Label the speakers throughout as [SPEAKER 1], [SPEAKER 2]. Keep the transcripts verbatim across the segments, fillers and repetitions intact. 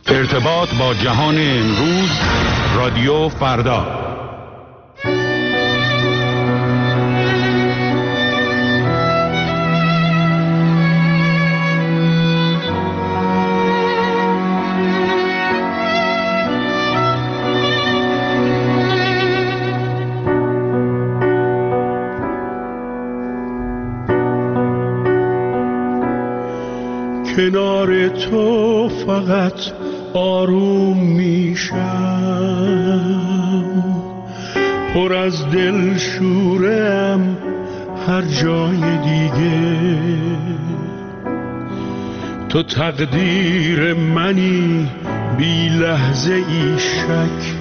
[SPEAKER 1] ارتباط با جهان امروز، رادیو فردا.
[SPEAKER 2] کنار تو فقط آروم میشم، پر از دل شورم هر جای دیگه. تو تقدیر منی بی لحظه ای شک،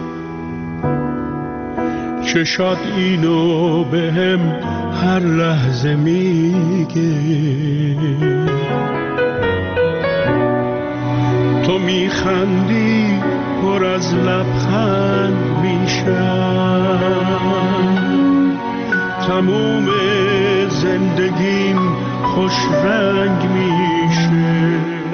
[SPEAKER 2] چشات اینو بهم هر لحظه میگه. تو میخندی پر از لبخند میشم، تموم زندگیم خوش رنگ میشه.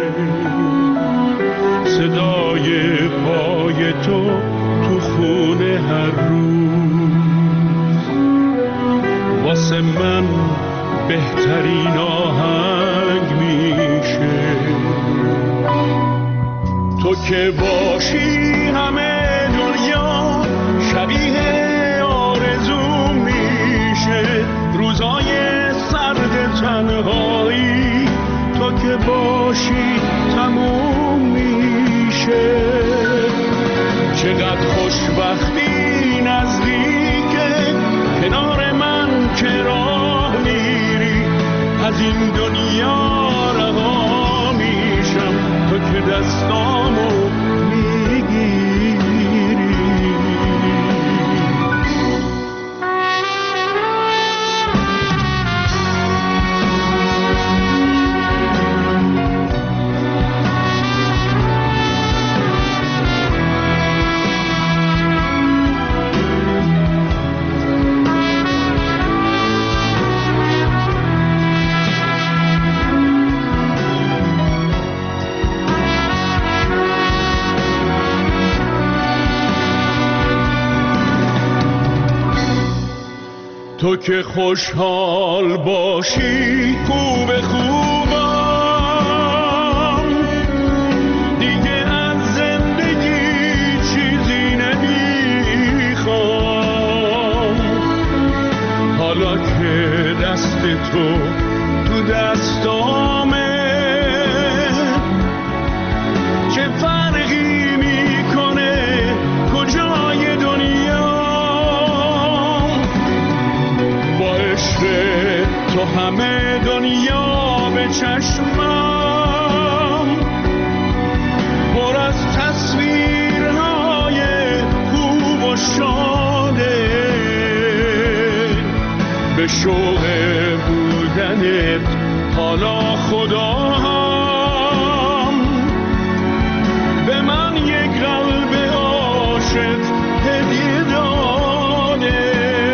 [SPEAKER 2] صدای پای تو تو خونه هر روز واسه من بهترین آهنگ میشه. تو که باشی همه دنیا شبیه آرزو میشه. روزای سرد تنهایی تو که باشی تموم میشه. چقدر خوشبختی نزدیکه کنار من که راه میری. از این دنیا رها میشم تو که دستامو میگیری. تو که خوشحال باشی خوب خوبم، دیگه از زندگی چیزی نمیخوام. حالا که دست تو تو دستامه چه فرقی میکنه کجای دنیا. تو همه دنیا به چشمم پر از تصویرهای خوب و شاده. به شوق بودنت حالا خدا هم به من یک قلب عاشق هدیه داده.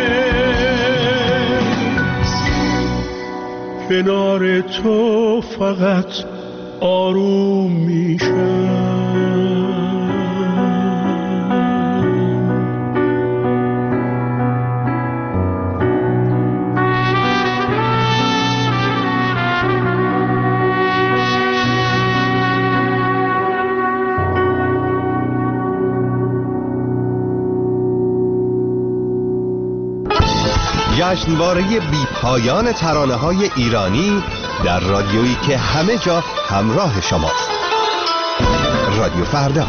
[SPEAKER 2] کنار تو فقط آروم میشم.
[SPEAKER 3] جشنواره بی پایان ترانه‌های ایرانی در رادیویی که همه جا همراه شماست. رادیو فردا.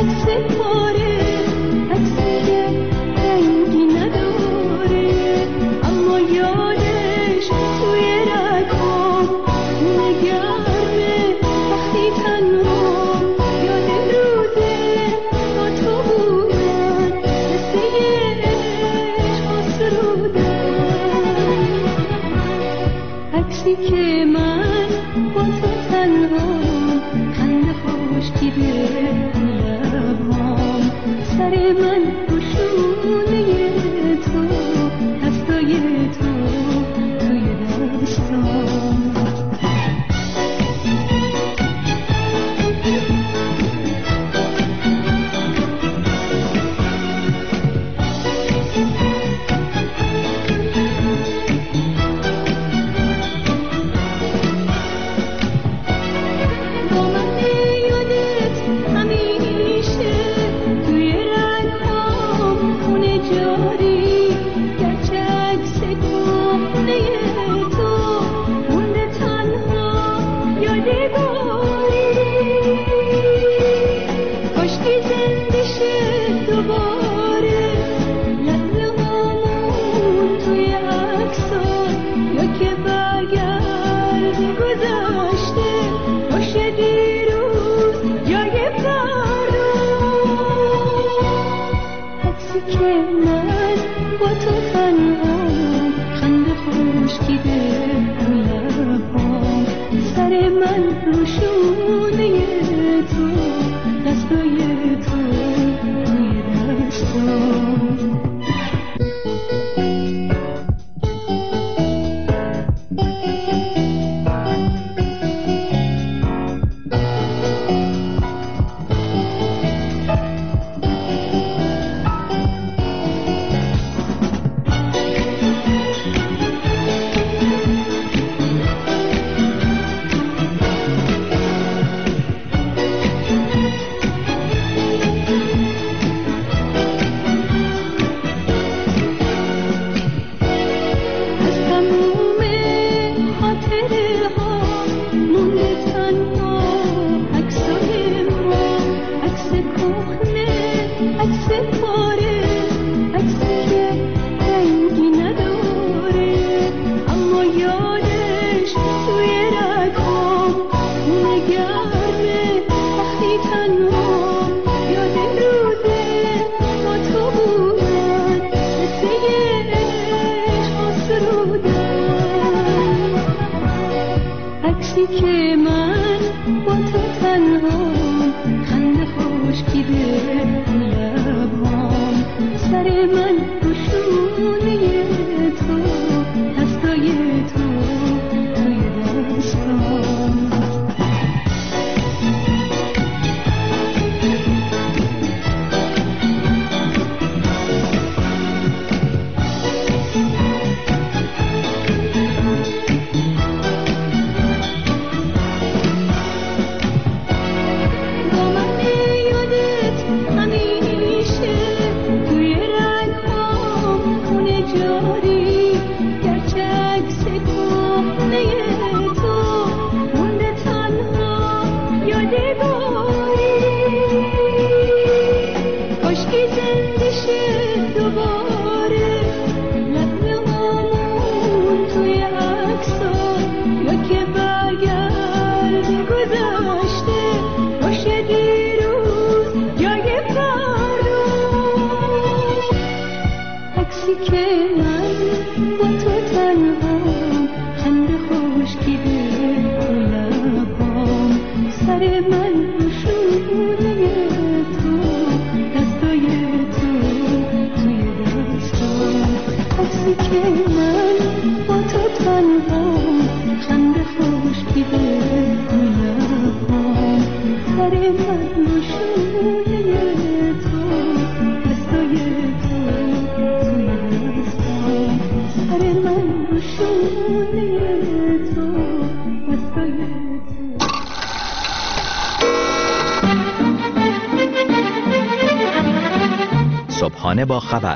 [SPEAKER 4] صبحانه با خبر،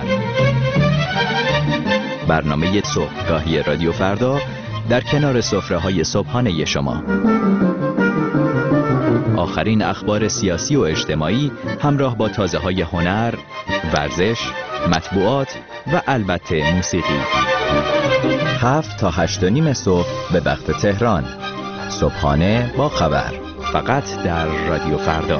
[SPEAKER 4] برنامه صبحگاهی رادیو فردا در کنار سفره‌های صبحانه شما. آخرین اخبار سیاسی و اجتماعی همراه با تازه‌های هنر، ورزش، مطبوعات و البته موسیقی. هفت تا هشت و نیم صبح به وقت تهران. صبحانه با خبر، فقط در رادیو فردا.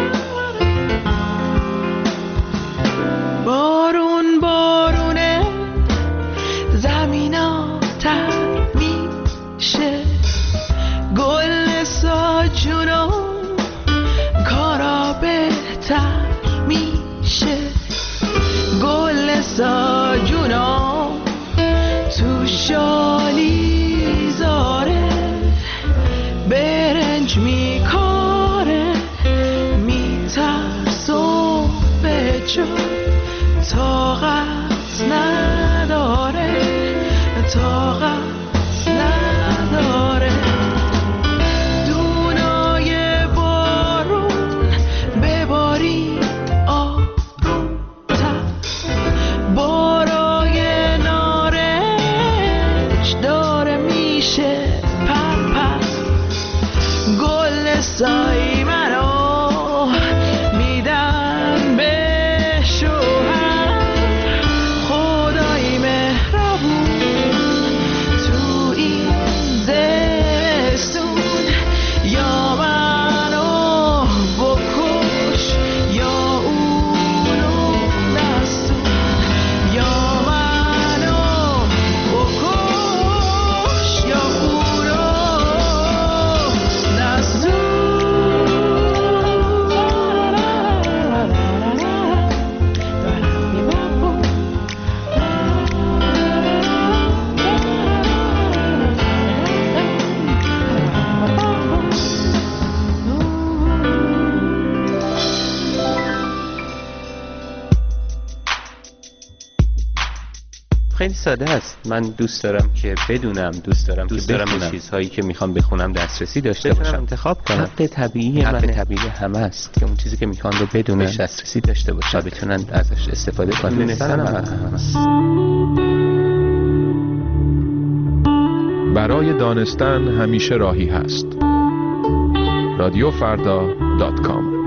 [SPEAKER 5] بارون بارونه خیلی ساده است. من دوست دارم که بدونم، دوست دارم دوست دارم به چیزهایی که میخوام بخونم دسترسی داشته باشم، انتخاب کنم. حق طبیعی حق طبیعی همه است که اون چیزی که میخوان رو بدونن، دسترسی داشته باشن، بتونن ازش استفاده کنن. دونستن هم هست.
[SPEAKER 6] برای دانستن همیشه راهی هست. رادیو فردا دات کام.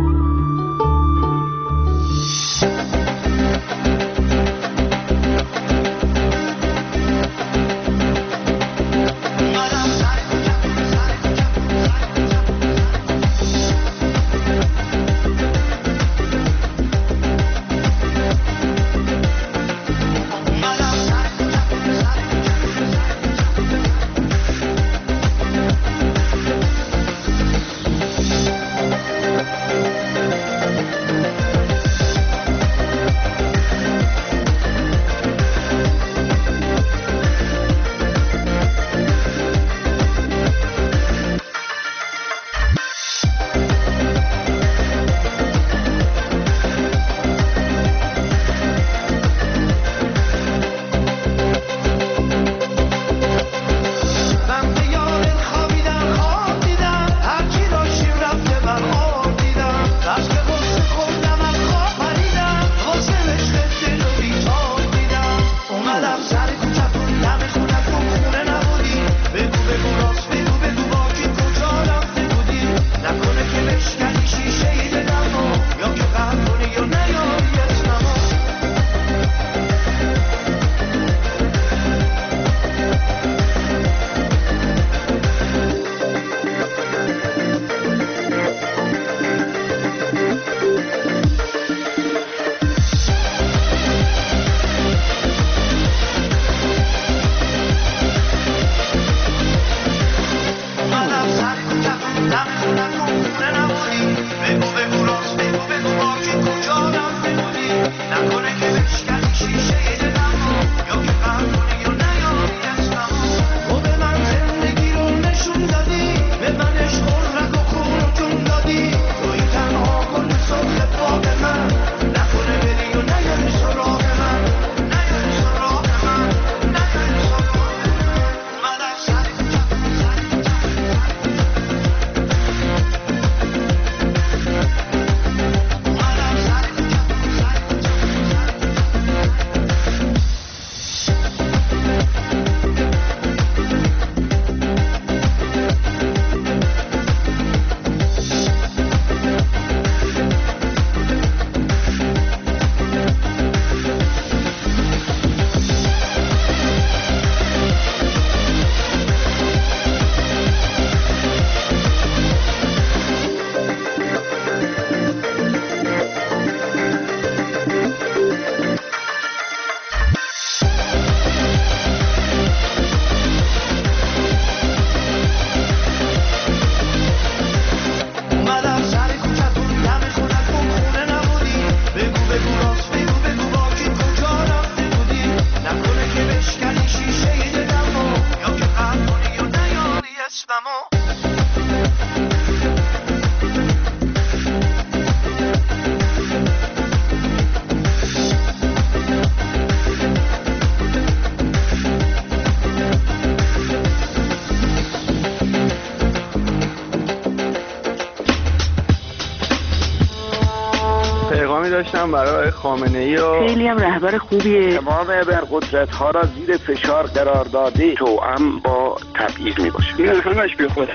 [SPEAKER 7] داشتم برای خامنه‌ای و
[SPEAKER 8] خیلی هم رهبر خوبیه.
[SPEAKER 7] تمام ابرقدرت ها را زیر فشار قرار داده، توأم با تبعیض می باشه. این همش بی خوده.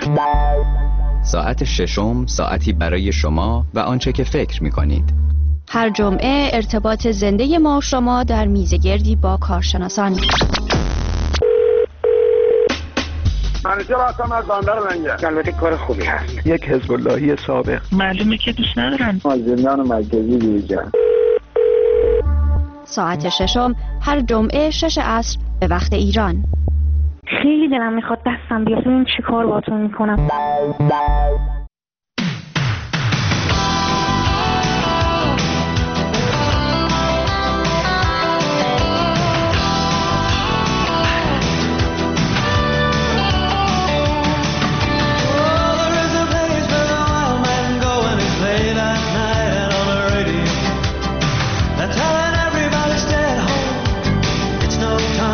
[SPEAKER 4] ساعت ششم ساعتی برای شما و آنچه که فکر می کنید.
[SPEAKER 9] هر جمعه ارتباط زنده ما شما در میزگردی با کارشناسان.
[SPEAKER 7] منیجر هستم از بندر منگه. البته کار خوبی هست. یک حزب اللهی سابق.
[SPEAKER 8] معلومه که دوست ندارن.
[SPEAKER 7] از زندان مرکزی بیرون.
[SPEAKER 9] ساعت ششم هر جمعه شش عصر به وقت ایران.
[SPEAKER 8] خیلی دلم میخواد دستم بیاد ببینم چی کار باهاتون میکنم.
[SPEAKER 10] Telling everybody stay at home. It's no time.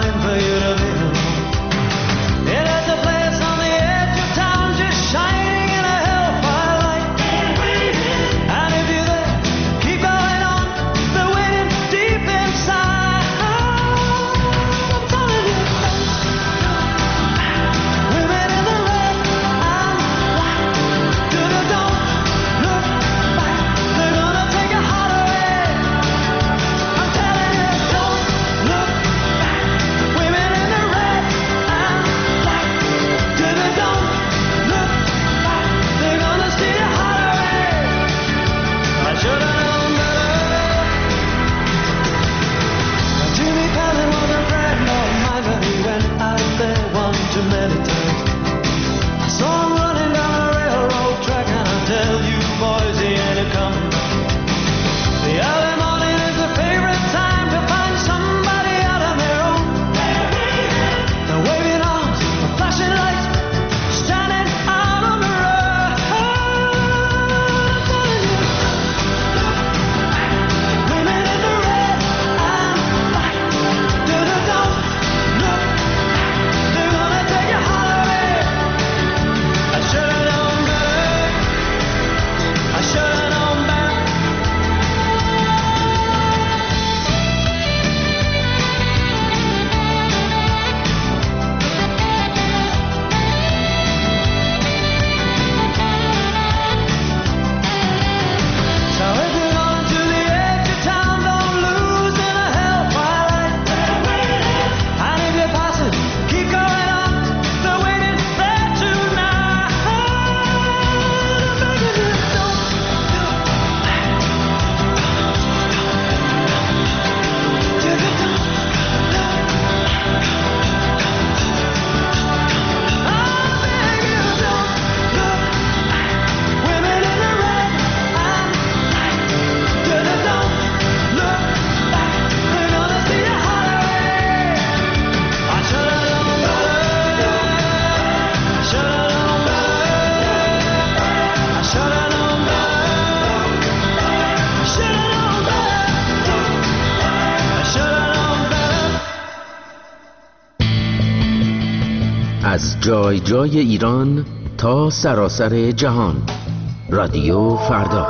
[SPEAKER 10] از جای جای ایران تا سراسر جهان. رادیو فردا.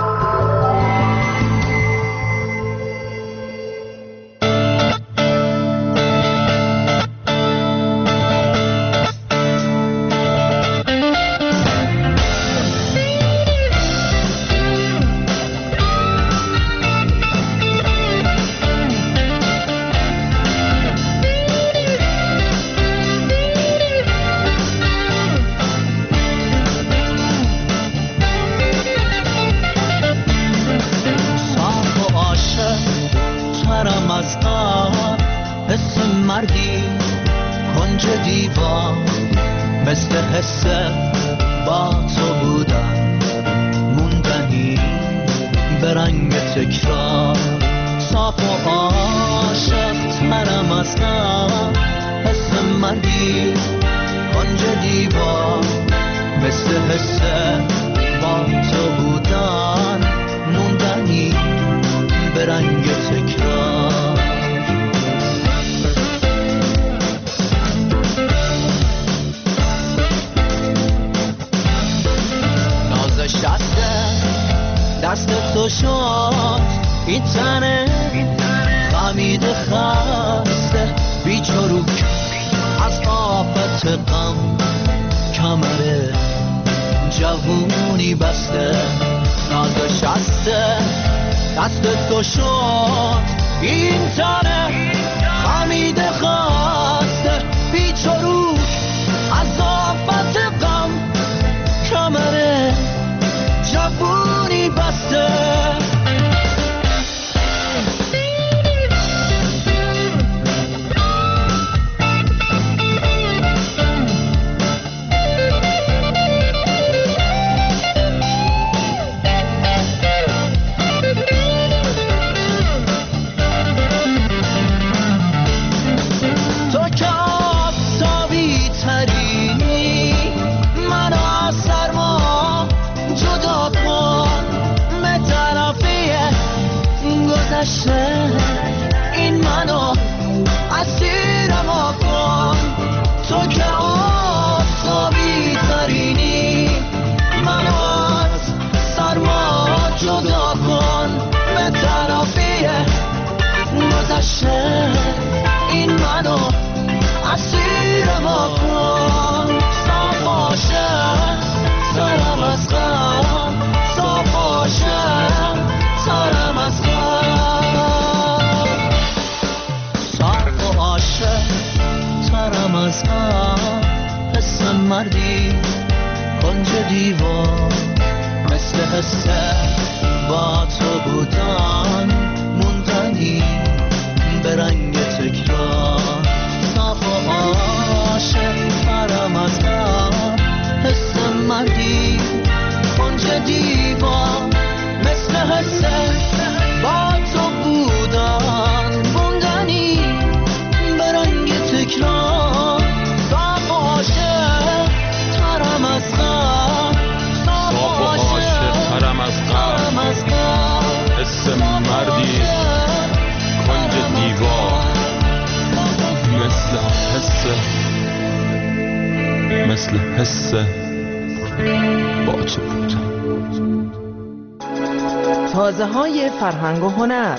[SPEAKER 11] تازه های فرهنگ و هنر.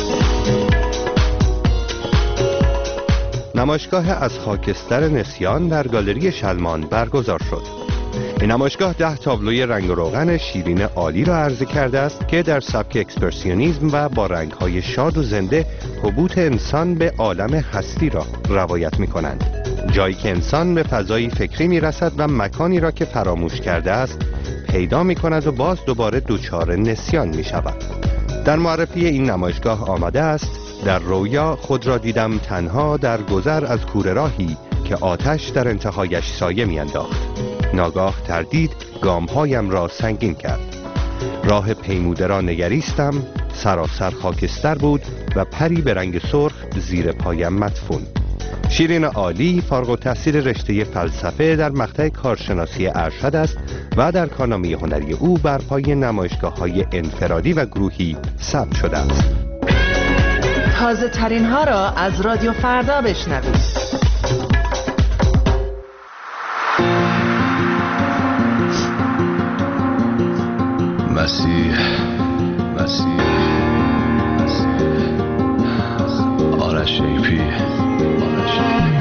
[SPEAKER 3] نمایشگاه از خاکستر نسیان در گالری شلمان برگزار شد. این نمایشگاه ده تابلوی رنگ و روغن شیرین عالی را عرضه کرده است که در سبک اکسپرسیونیسم و با رنگ‌های شاد و زنده حبوط انسان به عالم هستی را روایت می‌کنند. جایی که انسان به فضایی فکری می‌رسد و مکانی را که فراموش کرده است پیدا می‌کند و باز دوباره دوچار نسیان می‌شود. در معرفی این نمایشگاه آمده است: در رویا خود را دیدم تنها در گذر از کوره راهی که آتش در انتهایش سایه می‌انداخت. ناگاه تردید گامهایم را سنگین کرد. راه پیموده را نگریستم، سراسر خاکستر بود و پری به رنگ سرخ زیر پایم مدفون. شیرین عالی فارغ التحصیل رشته فلسفه در مقطع کارشناسی ارشد است و در کارنامه هنری او بر پای نمایشگاه‌های انفرادی و گروهی ثبت شده است.
[SPEAKER 11] تازه ترین ها را از رادیو فردا بشنوید.
[SPEAKER 12] مسیح مسیح آرش ایپی آرش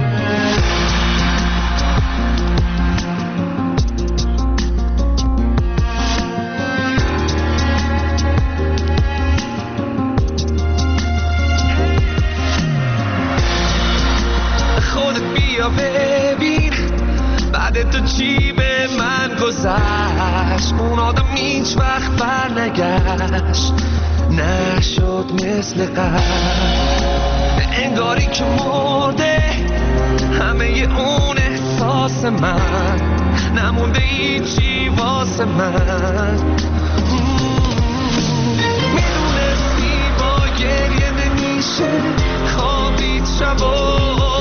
[SPEAKER 13] خودت بیا ببین بعد تو چی به من گذشت. اون آدم هیچ وقت بر نگشت، نشد مثل قبل، انگاری که مرده همه اون احساس من، نمونده هیچی واسه من. میدونستی با گریه نمیشه خوابید شبا،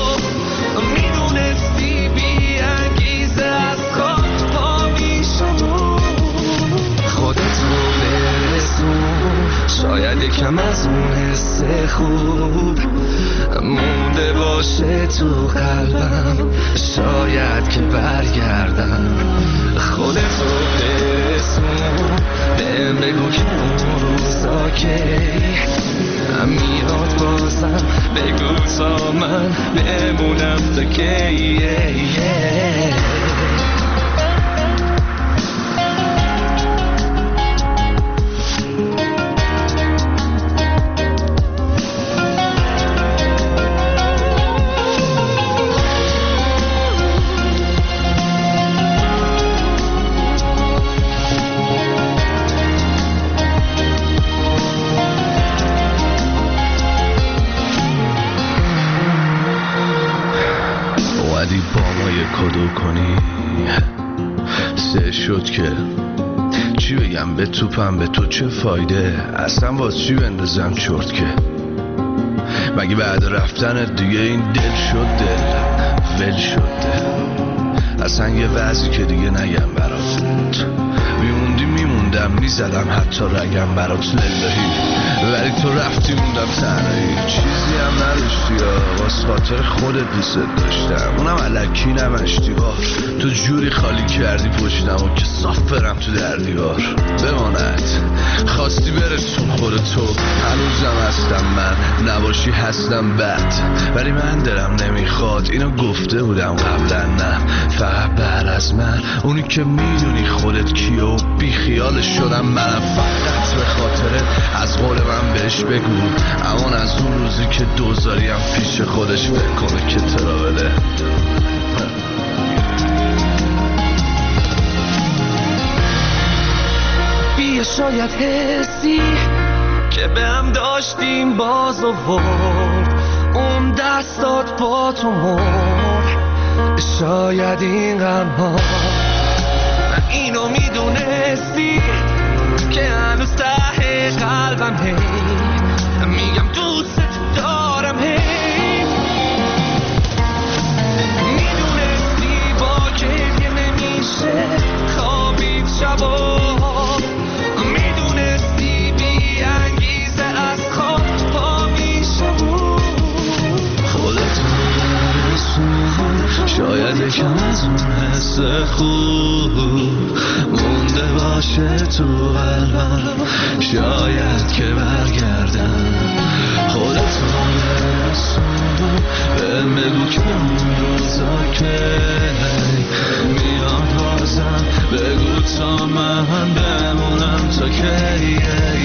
[SPEAKER 13] میدونستی بی انگیزه از خواب پا میشم. خودتو برسون، شاید یکم از اون حس خوب مونده باشه تو قلبم، شاید که برگردم. خودتو برسون، بهم بگو که اون روزا که میاد بازم، بگو تا من بمونم تا کی.
[SPEAKER 12] کدو کنی سه شد که چی بگم به توپم، به تو چه فایده، اصلا باز چی بندازم چرت که مگه بعد رفتنت دیگه این دل شد دل ول شد دل. اصلا یه وضعی که دیگه نگم برات، میموندی میموندم میزدم حتی رگم برات للهی، ولی تو رفتی موندم تنهایی، چیزی هم نداشتی یا واسه خاطر خودت دوست داشتم، اونم الکی نمشتی بار، تو جوری خالی کردی پشتم و که صاف برم تو در دیوار. بماند خواستی برسون خودتو، هنوزم هستم من، نباشی هستم بد، ولی من دلم نمیخواد، اینو گفته بودم قبلا، نه فقط بعد از من، اونی که میدونی خودت کیه و بی خیالش شدم منم، فقط به خاطر از قول من بهش بگو امان از اون روزی که دوزاریم پیش خودش فکر کنه که تراوله.
[SPEAKER 13] بیا شاید حسی که به هم داشتیم باز آورد، اون دستات با تو مرد، شاید این غم ها اینو میدونستی که هنوز ته قلبم هی میگم دوست دارم، هی میدونستی با گریه نمیشه خوابید شبا، میدونستی بی انگیزه از خواب پا میشم.
[SPEAKER 12] خودتو برسون، شاید یکم از اون حس خوب مونده باشه تو قلبم، شاید که برگردم. خودتو برسون، بهم بگو که اون روزا که میاد بازم، بگو تا من بمونم تا کی.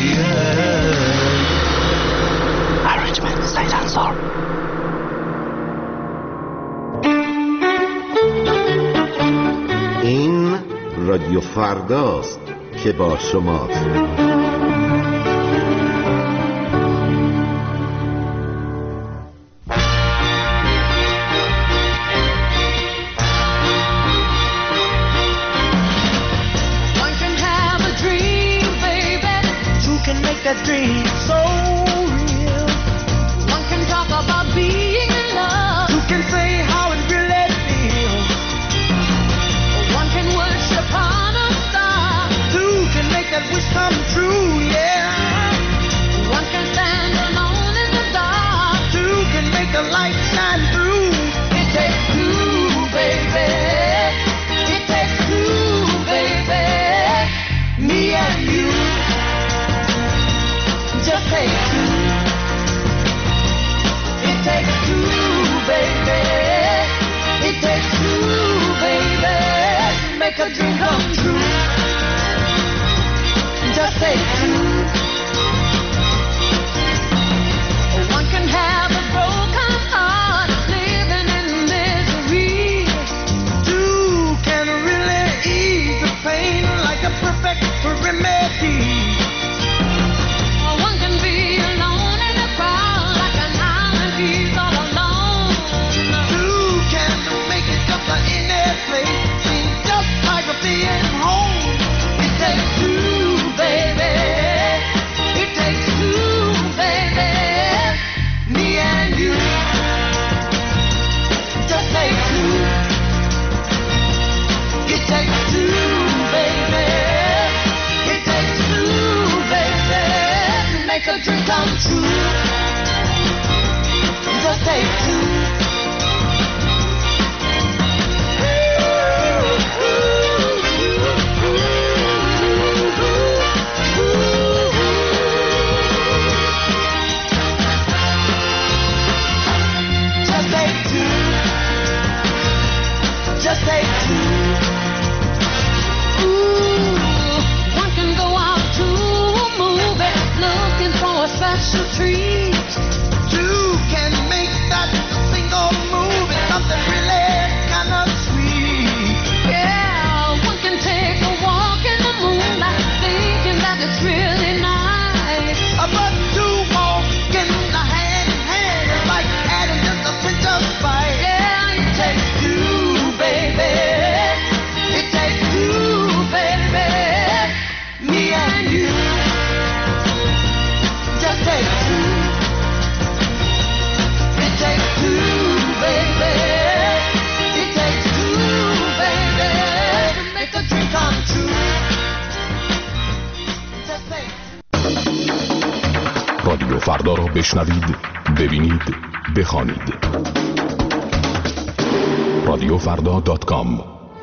[SPEAKER 12] Arrangement silencer.
[SPEAKER 14] این رادیو فرداست که با شماست.
[SPEAKER 15] That dream so real. One can talk about being in love. Who can say how it really feels? One can worship on a star. Two can make that wish come true. special treat. Two can make that single move. It's something really kind of sweet.
[SPEAKER 13] Yeah, one can take a walk in the moonlight, thinking that it's really nice.
[SPEAKER 15] But two walking hand in hand is like adding just a pinch of spice.
[SPEAKER 13] Yeah, it takes two, baby.
[SPEAKER 15] It takes two, baby. Me and you. Just take two. It takes two, baby. It takes two, baby, to make a dream come true. Just take
[SPEAKER 6] رادیو فردا را بشنوید، ببینید، بخوانید. رادیو فردا دات کام.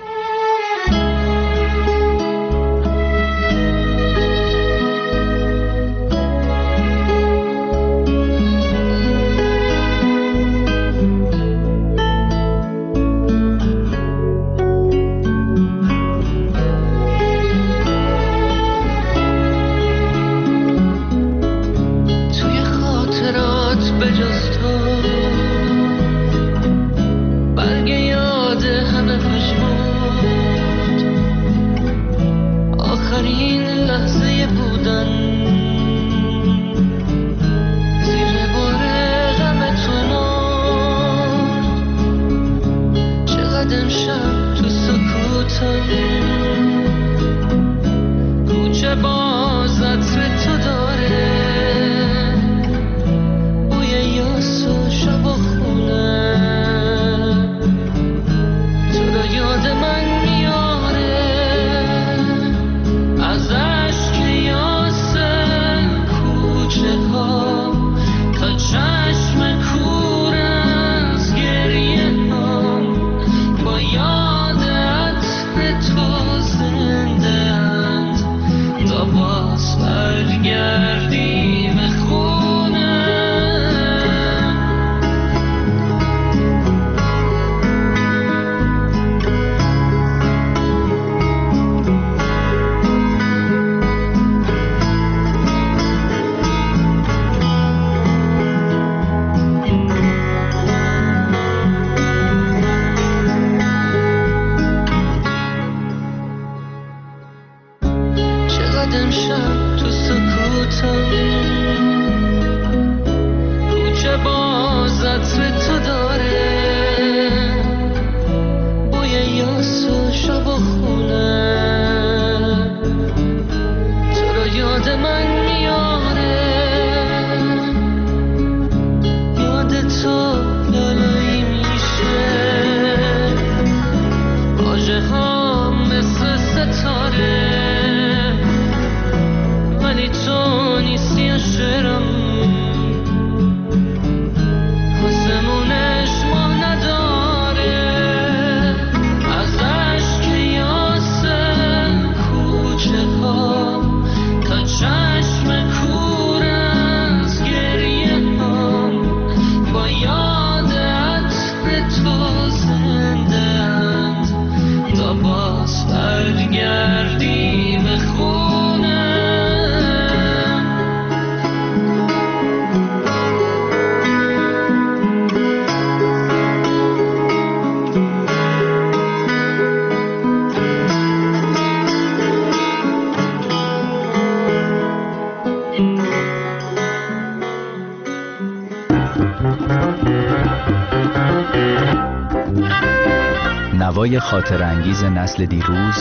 [SPEAKER 4] نوای خاطر انگیز نسل دیروز،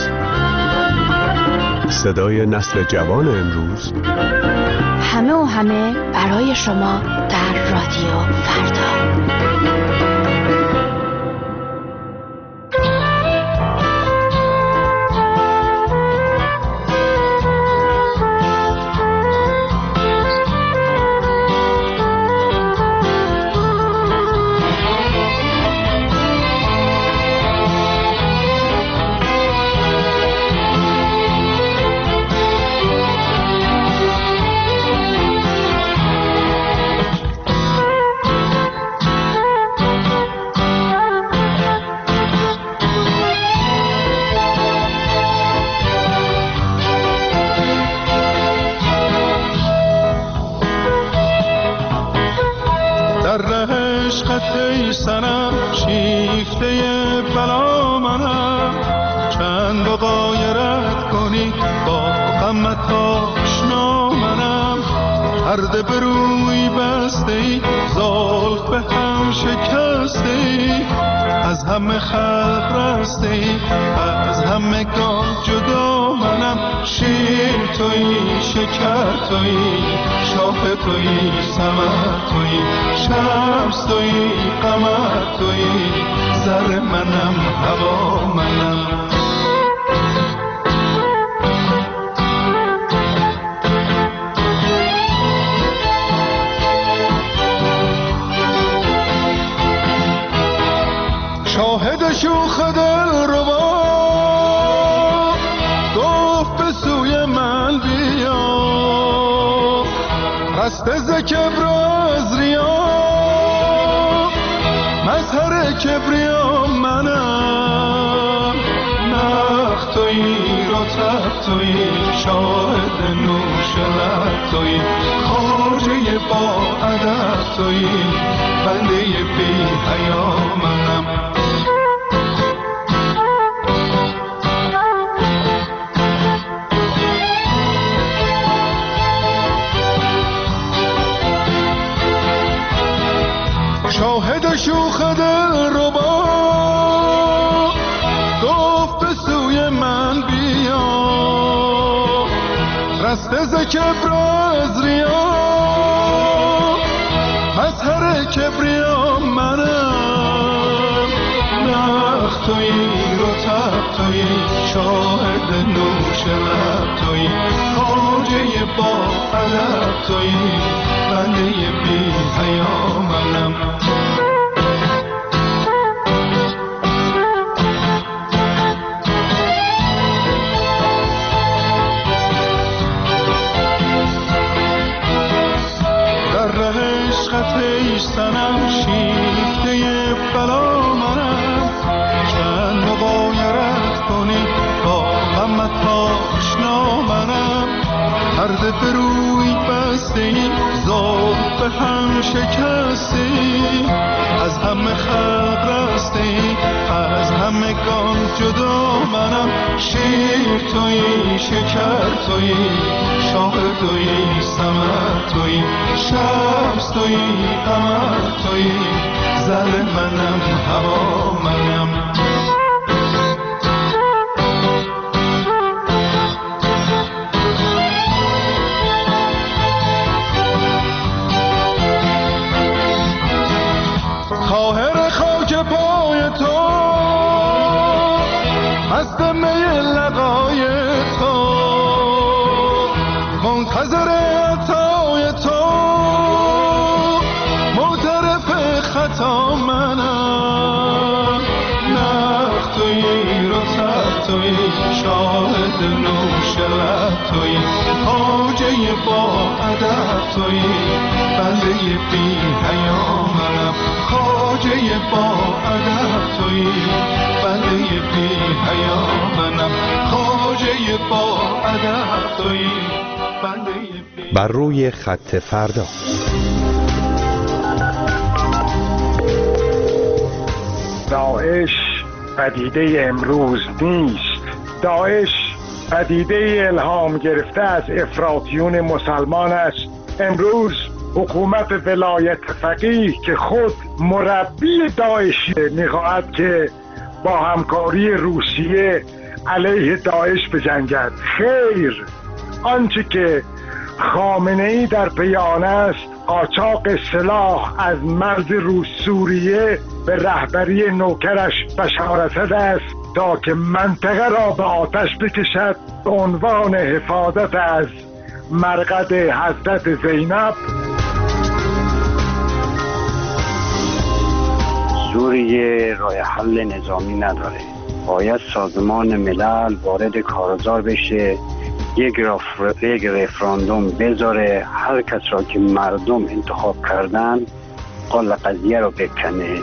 [SPEAKER 3] صدای نسل جوان امروز،
[SPEAKER 9] همه و همه برای شما در رادیو فردا.
[SPEAKER 2] ای سنم شیفته بلا منم، چند غایرت کنی با غمت آشنا منم، پرده بروی بسته ای زلف به هم شکسته ای، از همه خلق رسته ای از همه گان جدا منم، شیر تویی شکر تویی شاه تویی ثمر تویی شمس تویی قمر تویی زر منم هوا منم. شاهد شوخ دل ربا گفت به سوی من بیا، رسته ز کبر از ریا مظهر کبریا منم، نخ تویی رطب تویی شاهد نوش لب تویی خواجه با ادب تویی بنده بی حیا منم. شاهد شوخ دل ربا گفت به سوی من بیا، رسته ز کبر از ریا مظهر کبریا منم، نخ تویی رطب تویی شاهد نوش لب تویی خواجه با ادب تویی بنده بی حیا منم. ای سنم شیفته بلا منم، چند مغایرت کنی با غمت آشنا منم، پرده بروی بسته ای زلف به هم شکسته ای، از همه خلق رسته ای از همه گان جدا منم، شیر تویی شکر تویی شاه تویی ثمر تویی شمس تویی قمر تویی زر منم هوا منم. خواهر خاک پای تو مست می لقای تو، منتظر عطای تو معترف خطا منم، نخ تویی رطب تویی شاهد نوش لب تویی خواجه با ادب تویی بنده بی حیا منم، خواجه با ادب تویی بنده بی حیا منم، خواجه با ادب تویی بنده بی.
[SPEAKER 3] بر روی خط فردا
[SPEAKER 7] داعش پدیده امروز نیست، داعش پدیده الهام گرفته از افراطیون مسلمان است. امروز حکومت ولایت فقیه که خود مربی داعش می‌خواهد که با همکاری روسیه علیه داعش بجنگد. خیر، آنچه که خامنه‌ای در پیانه است قاچاق سلاح از مرز روس سوریه به رهبری نوکرش بشار اسد است تا که منطقه را به آتش بکشد به عنوان حفاظت از مرقد حضرت زینب.
[SPEAKER 16] سوریه راه حل نظامی نداره، باید سازمان ملل وارد کارزار بشه، یک, رفر... یک رفراندوم بذاره، هر کس را که مردم انتخاب کردن قال قضیه رو بکنه.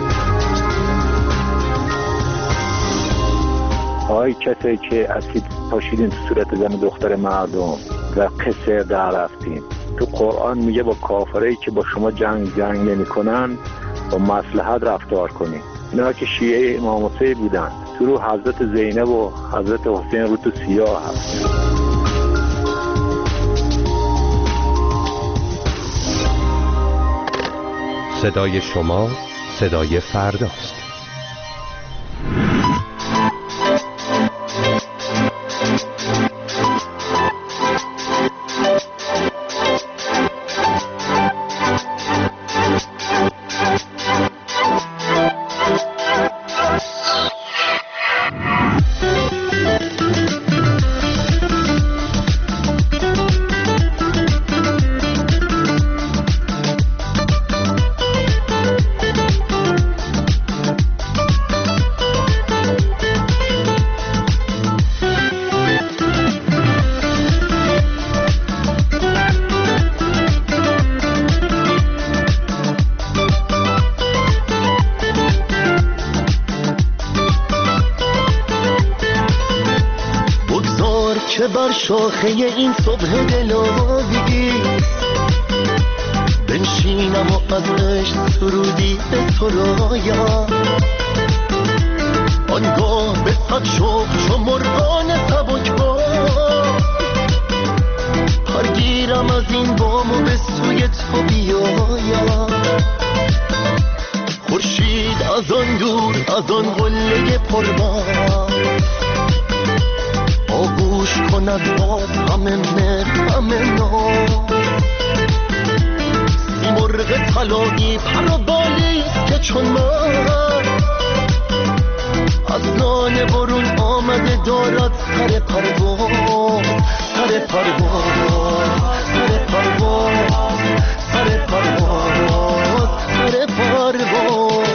[SPEAKER 17] آی کسی که اسید پاشیدین تو صورت زن دختر مردم و قصر در رفتیم. تو قرآن میگه با کافرایی که با شما جنگ جنگ نمی کنن با مصلحت رفتار کنیم. اینا که شیعه امام حسین بودن، تو رو حضرت زینب و حضرت حسین رو تو سیاه هست.
[SPEAKER 3] صدای شما صدای فرداست.
[SPEAKER 18] شاخه این صبح دلابی بنشینم و از عشق سرودی به تو رایم، آنگاه به صد شوق چو مرغان سبکبار پرگیرم از این بام و به سوی تو بیایم. خورشید از آن دور از آن قله پربار آغوش کند باز همه مهر همه ناز. سیمرغ طلایی پر و بالیست که چون من از لانه برون آمده دارد سر پرواز، سر پرواز، سر پرواز، سر پرواز، سر پرواز.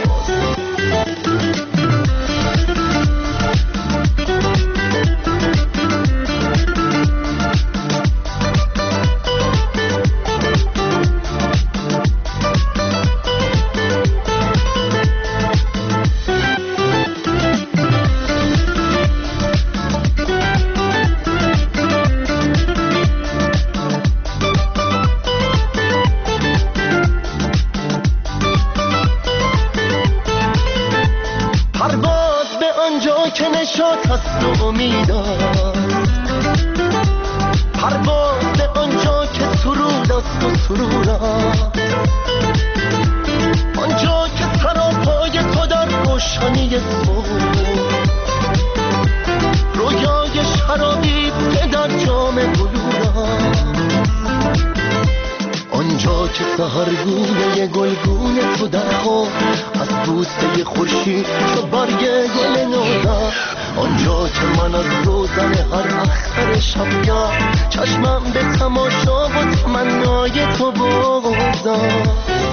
[SPEAKER 18] سحرگونه گلگونه تو در خواب از بوسه خورشید تو برگ گل نوزم، آنجا که من از روزن هر اختر شبگرد چشمم به تماشا و تمنای تو بازم.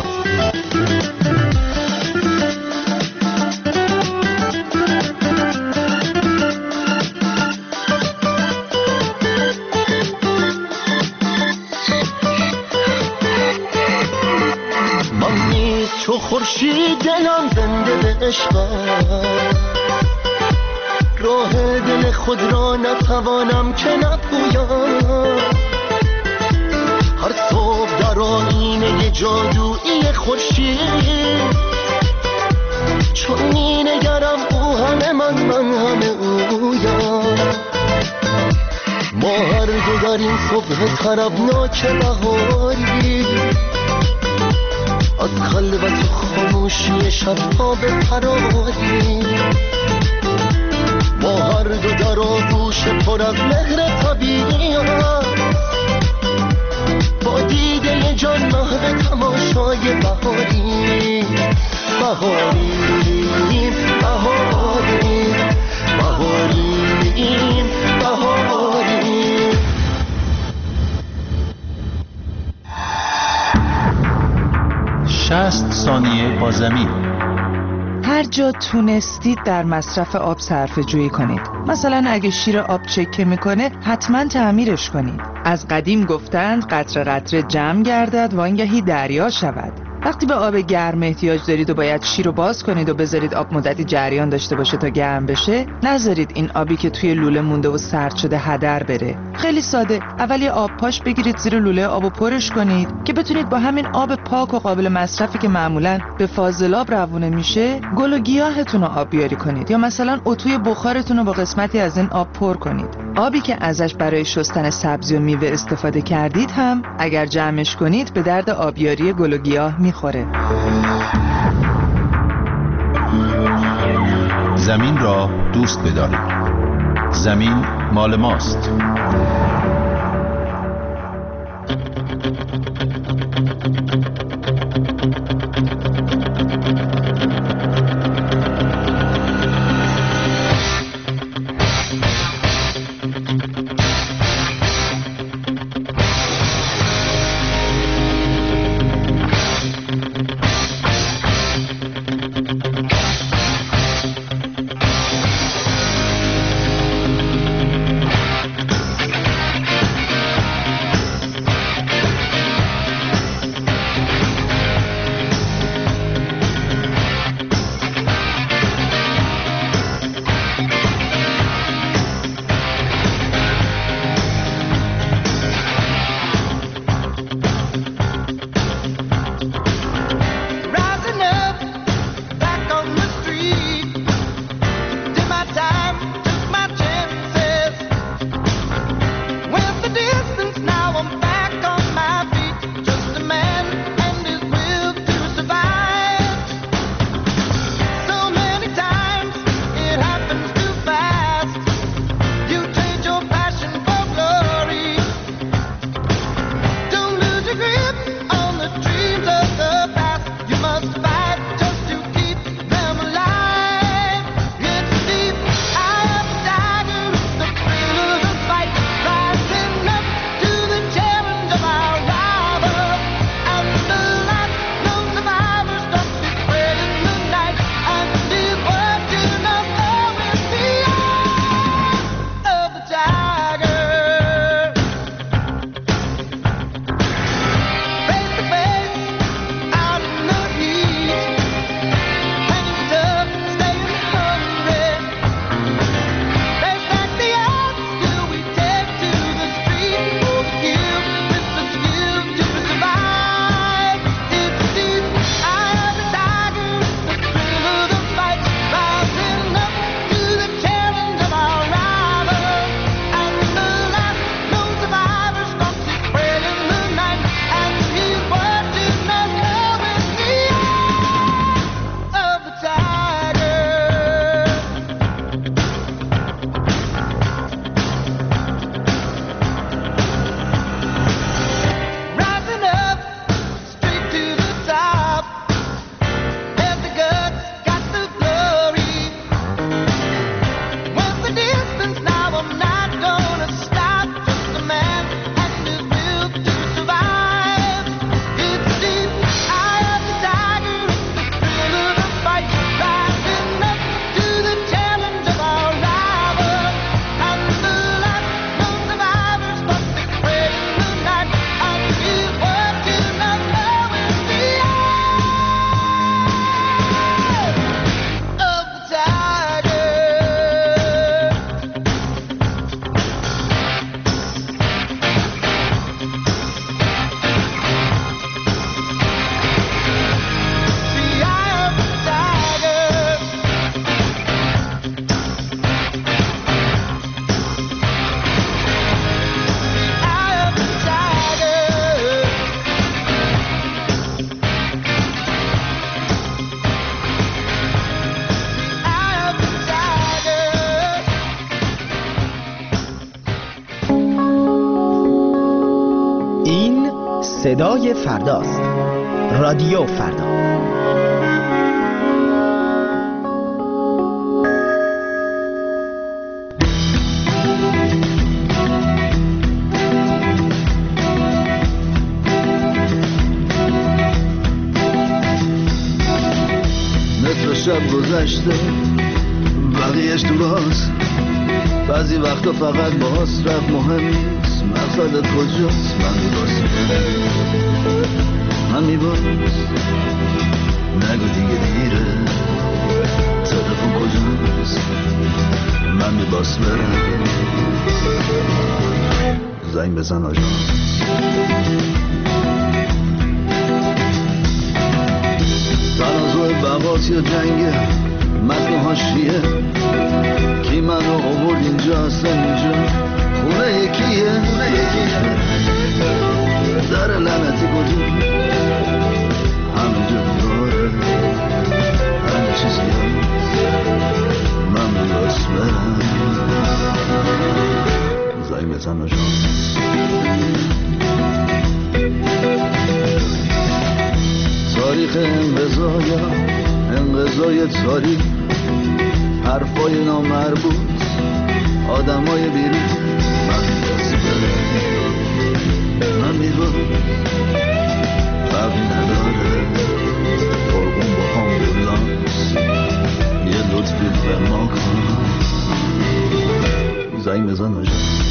[SPEAKER 18] چو خورشید دلم زنده به عشقم، راه دل خود را نتوانم که نپویم. هر صبح در آینه جادویی خورشید چون می نگرم او همه من من همه اویم. ما هر دو در این صبح طربناک بهاری از خلوت و خاموشی شبها به فراری، ما هر دو در آغوش پر از مهر طبیعی با دیده جان محو تماشای بهاری. بهاریم بهاریم بهاریم بهاریم.
[SPEAKER 19] شصت ثانیه با زمین.
[SPEAKER 11] هر جا تونستید در مصرف آب صرفه جویی کنید. مثلا اگه شیر آب چکه میکنه حتما تعمیرش کنید. از قدیم گفتند قطره قطره جمع گردد وانگهی دریا شود. وقتی به آب گرم احتیاج دارید و باید شیر رو باز کنید و بذارید آب مدتی جریان داشته باشه تا گرم بشه، نذارید این آبی که توی لوله مونده و سرد شده هدر بره. خیلی ساده، اول یه آب پاش بگیرید زیر لوله آبو پرش کنید که بتونید با همین آب پاک و قابل مصرفی که معمولاً به فاضلاب روونه میشه گل و گیاهتون رو آبیاری کنید، یا مثلا اتوی بخارتون رو با قسمتی از این آب پر کنید. آبی که ازش برای شستن سبزی و میوه استفاده کردید هم اگر جمعش کنید به درد آبیاری گل و گیاه میخوره.
[SPEAKER 19] زمین را دوست بدارید. زمین مال ماست.
[SPEAKER 20] صدای فرداست. رادیو فردا.
[SPEAKER 12] متر شب گذشته بقیهش تو باز، بعضی وقتا فقط باز رفت مهم نیست، مقصدت کجاست من میباسم
[SPEAKER 21] من میباز نگو دیگه دیره تلفن کجاست من میباس برم زنگ بزن آژانس تنازع بغات یا جنگه متن حاشیه کی منو آورد اینجا اصلا اینجا خونه یکیه در لعنتی کجا همه جا داره همه چیزی هست من میباس برم زنگ بزن آژانس تاریخ انقضای انقضای تاریخ حرفای نامربوط آدمای بیرون من میباس برم من میباس فرقی نداره قربون با آمبولانس یه لطفی به ما کن زنگ بزن آژانس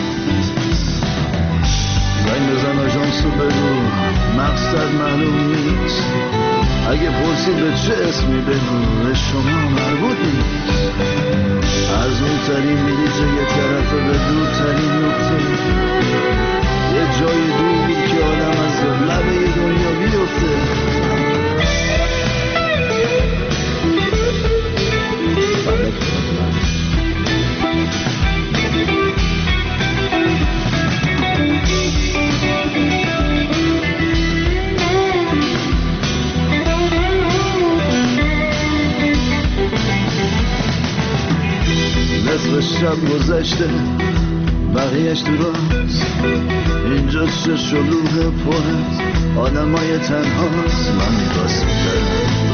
[SPEAKER 21] زنگ بزن آژانس رو بگو مقصد معلوم نیست اگه پرسید به چه اسمی بگو به شما مربوط نیست ارزون ترین میلیزه یه طرفه به دور ترین نقطه یه جای دور که آدم از لبه یه دنیا بیفته نصف شب گذشته بقیهش تو راست اینجا چه شلوغ پر از آدم های تنهاست من میباس میبرم